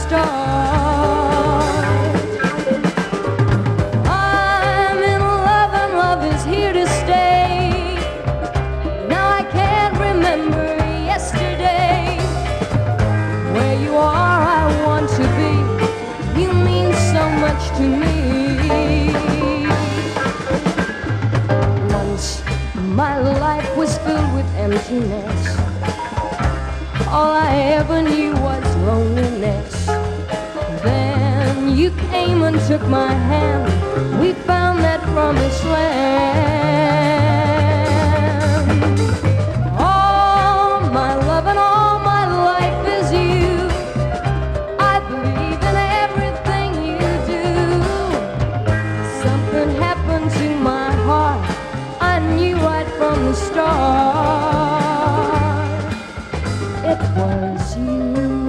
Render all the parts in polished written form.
start. I'm in love and love is here to stay. Now I can't remember yesterday. Where you are, I want to be. You mean so much to me. Once my life was filled with emptiness. All I ever knew was loneliness. Then you came and took my hand. We found that promised land. All my love and all my life is you. I believe in everything you do. Something happened to my heart. I knew right from the start. It was you.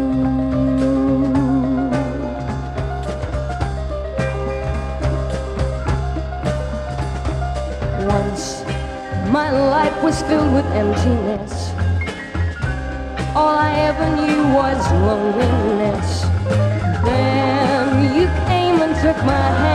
Once my life was filled with emptiness. All I ever knew was loneliness. Then you came and took my hand.